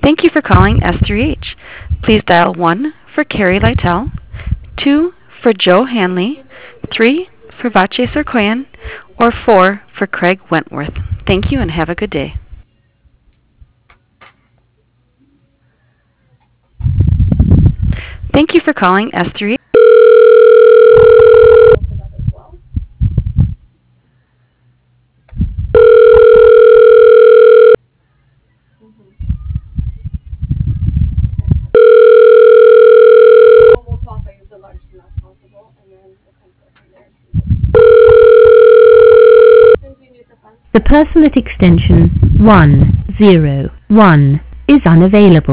Thank you for calling S3H. Please dial 1 for Carrie Lytell, 2 for Joe Hanley, 3 for Vache Sarkoyan, or 4 for Craig Wentworth. Thank you and have a good day. Thank you for calling S3H. The person at extension 101 is unavailable.